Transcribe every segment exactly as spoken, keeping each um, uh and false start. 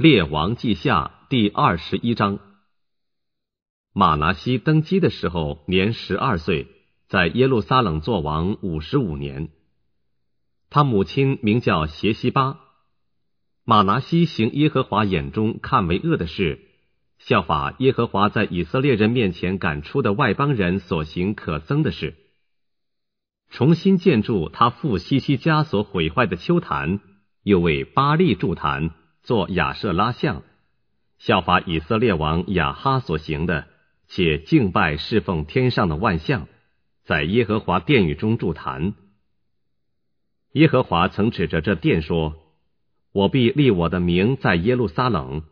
列王记下第二十一章。马拿西登基的时候年十二岁，在耶路撒冷作王五十五年。他母亲名叫邪西巴。马拿西行耶和华眼中看为恶的事，效法耶和华在以色列人面前赶出的外邦人所行可憎的事，重新建筑他父西西家所毁坏的丘坛，又为巴力筑坛，做亚舍拉像，效法以色列王亚哈所行的，且敬拜侍奉天上的万象，在耶和华殿宇中筑坛。耶和华曾指着这殿说：我必立我的名在耶路撒冷。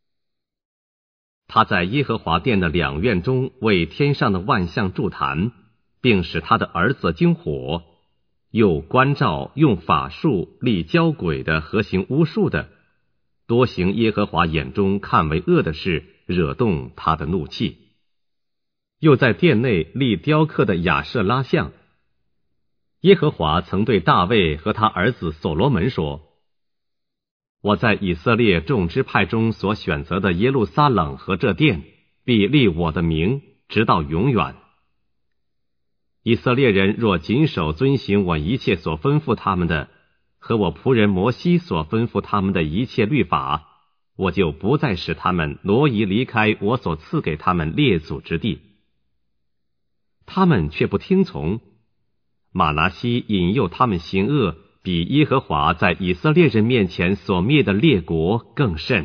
他在耶和华殿的两院中为天上的万象筑坛，并使他的儿子经火，又关照用法术立交鬼的和行巫术的，多行耶和华眼中看为恶的事，惹动他的怒气。又在殿内立雕刻的亚舍拉像。耶和华曾对大卫和他儿子所罗门说：我在以色列众支派中所选择的耶路撒冷和这殿，必立我的名，直到永远。以色列人若谨守遵行我一切所吩咐他们的，和我仆人摩西所吩咐他们的一切律法，我就不再使他们挪移离开我所赐给他们列祖之地。他们却不听从，马拿西引诱他们行恶，比耶和华在以色列人面前所灭的列国更甚。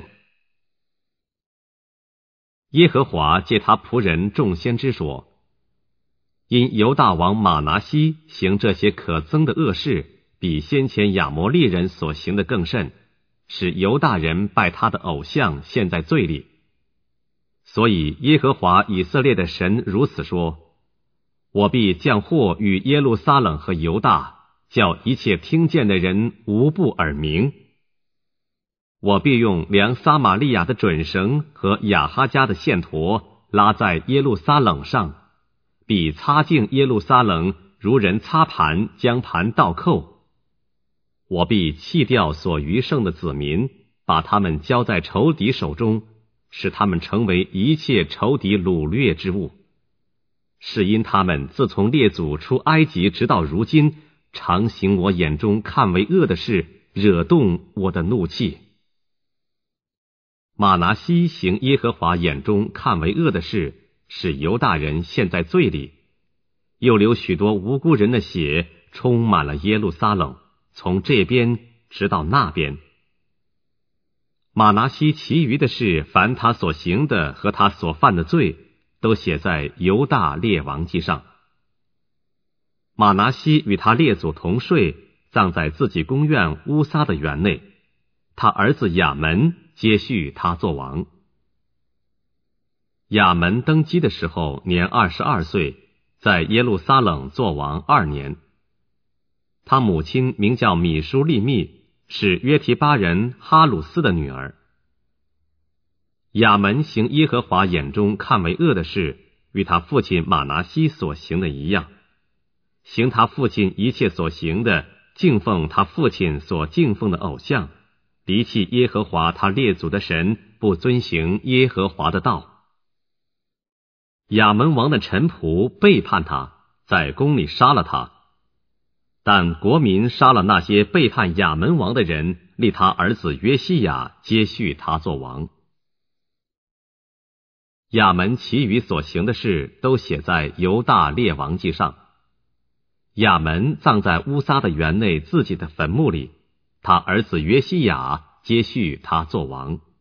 耶和华借他仆人众先知说：因犹大王马拿西行这些可憎的恶事，比先前亚摩利人所行的更甚，使犹大人拜他的偶像，陷在罪里。所以耶和华以色列的神如此说：我必降祸与耶路撒冷和犹大，叫一切听见的人无不耳鸣。我必用量撒玛利亚的准绳和亚哈家的线砣拉在耶路撒冷上，必擦净耶路撒冷，如人擦盘，将盘倒扣。我必弃掉所余剩的子民，把他们交在仇敌手中，使他们成为一切仇敌掳掠之物。是因他们自从列祖出埃及直到如今，常行我眼中看为恶的事，惹动我的怒气。马拿西行耶和华眼中看为恶的事，使犹大人陷在罪里，又流许多无辜人的血，充满了耶路撒冷，从这边直到那边。马拿西其余的事，凡他所行的和他所犯的罪，都写在犹大列王记上。马拿西与他列祖同睡，葬在自己宫院乌撒的园内。他儿子亚门接续他作王。亚门登基的时候年二十二岁，在耶路撒冷作王二年。他母亲名叫米舒利密，是约提巴人哈鲁斯的女儿。亚门行耶和华眼中看为恶的事，与他父亲马拿西所行的一样，行他父亲一切所行的，敬奉他父亲所敬奉的偶像，离弃耶和华他列祖的神，不遵行耶和华的道。亚门王的臣仆背叛他，在宫里杀了他。但国民杀了那些背叛亚门王的人，立他儿子约西亚接续他作王。亚门其余所行的事，都写在犹大列王记上。亚门葬在乌撒的园内自己的坟墓里，他儿子约西亚接续他作王。